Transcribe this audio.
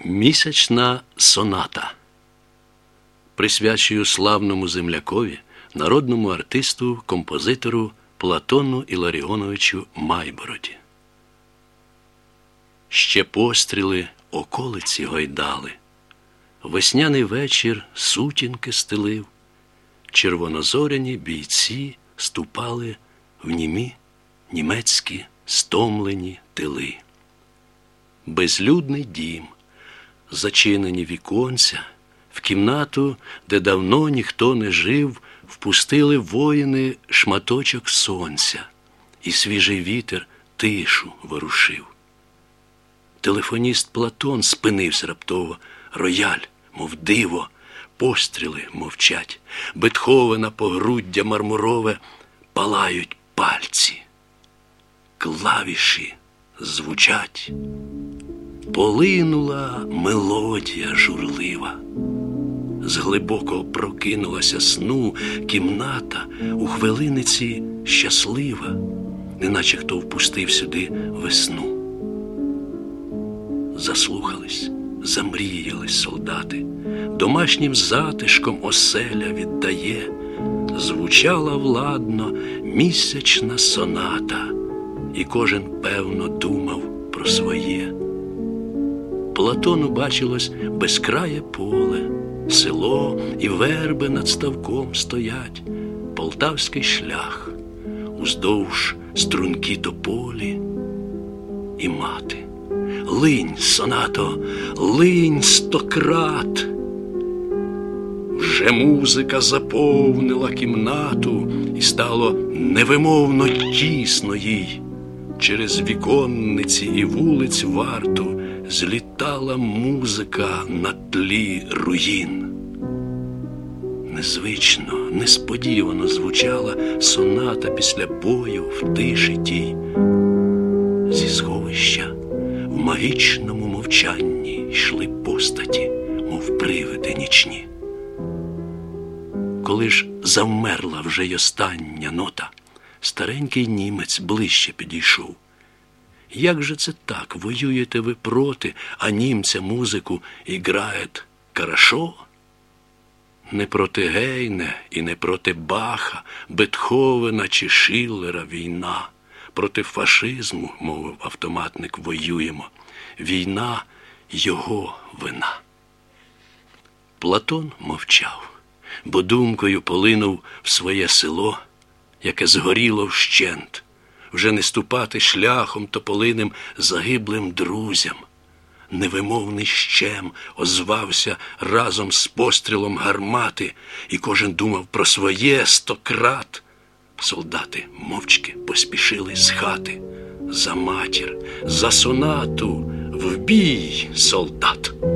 Місячна соната. Присвячую славному землякові, народному артисту, композитору Платону Іларіоновичу Майбороді. Ще постріли околиці гойдали, весняний вечір сутінки стелив, червонозоряні бійці ступали в німі німецькі стомлені тили. Безлюдний дім, зачинені віконця, в кімнату, де давно ніхто не жив, впустили воїни шматочок сонця, і свіжий вітер тишу ворушив. Телефоніст Платон спинився раптово, рояль, мов диво, постріли мовчать, Бетховена погруддя мармурове, палають пальці, клавіші звучать. Полинула мелодія журлива, з глибокого прокинулася сну кімната у хвилиниці щаслива, неначе хто впустив сюди весну. Заслухались, замріялись солдати, домашнім затишком оселя віддає, звучала владно місячна соната, і кожен певно думав про своє. Платону бачилось безкрає поле, село і верби над ставком стоять, полтавський шлях, уздовж струнки тополі і мати. Линь, сонато, линь стократ. Вже музика заповнила кімнату, і стало невимовно тісно їй. Через віконниці і вулиць варту злітала музика на тлі руїн. Незвично, несподівано звучала соната після бою в тиші тій. Зі сховища в магічному мовчанні йшли постаті, мов привиди нічні. Коли ж завмерла вже й остання нота, старенький німець ближче підійшов. Як же це так, воюєте ви проти, а німця музику іграєт хорошо? Не проти Гейне і не проти Баха, Бетховена чи Шиллера війна. Проти фашизму, мовив автоматник, воюємо. Війна – його вина. Платон мовчав, бо думкою полинув в своє село, яке згоріло вщент, вже не ступати шляхом тополиним загиблим друзям. Невимовний щем озвався разом з пострілом гармати, і кожен думав про своє стократ. Солдати мовчки поспішили з хати. За матір, за сонату, в бій, солдат!